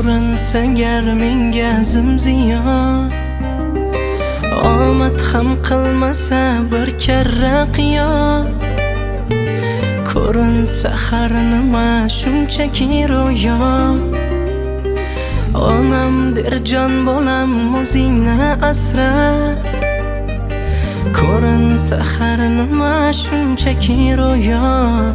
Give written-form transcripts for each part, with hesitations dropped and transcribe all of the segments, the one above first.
ko'rinsa gar menga zimziyo, omad ham qilmasa bir karra qiyo. Ko'rinsa har nima shunchaki ro'yo. Onam der jon bolam o'zingni asra. Ko'rinsa har nima shunchaki ro'yo.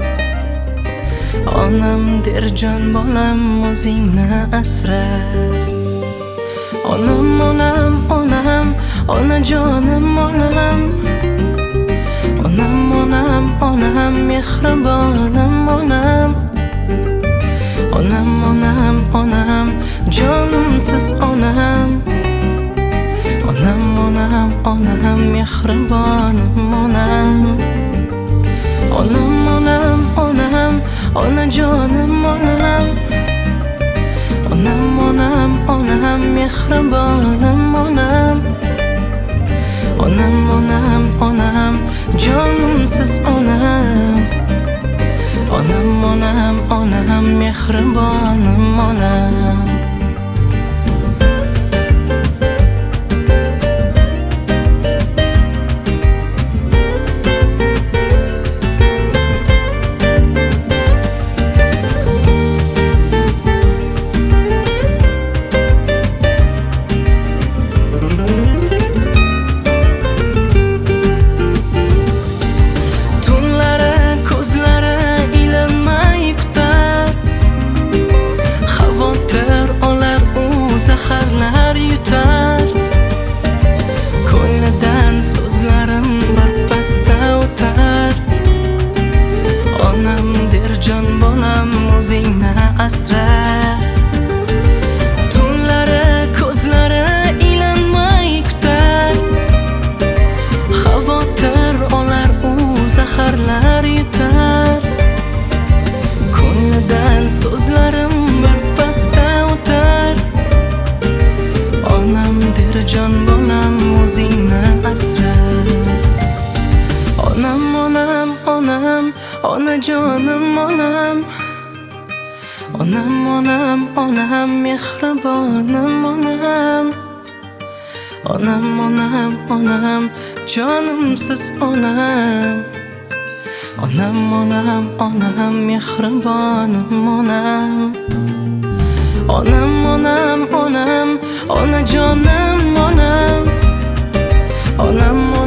Onam der jon bolam o'zingni asra. Onam, onam, onam, onajonim onam. Onam, onam, onam, mehribonim onam. Onam, onam, onam, jonimsiz onam. Onam, onam, onam, mehribonim onam. Onam, onam, onam, onajonim onam. Onam, onam, onam, mehribonim onam. Onam, onam, onam, jonimsiz onam. Onam, onam, onam, mehribonim onam. Zaharlar yutar, ko'nglidan so'zlarim birpasda o'tar. Onam der jon bolam o'zingni asra. Tunlari ko'zlari ilinmay kutar, xavotir olar u zaharlar yutar. Ko'nglidan so'zlarim birpasda o'tar. Onam der jon bolam o'zingni asra. Onam, onam, onam, onajonim onam. Onam, onam, onam, mehribonim onam. Onam, onam, onam, jonimsiz onam. Onam, onam, onam, mehribonim onam. Onam, onam, onam, onajonim onam. Onam,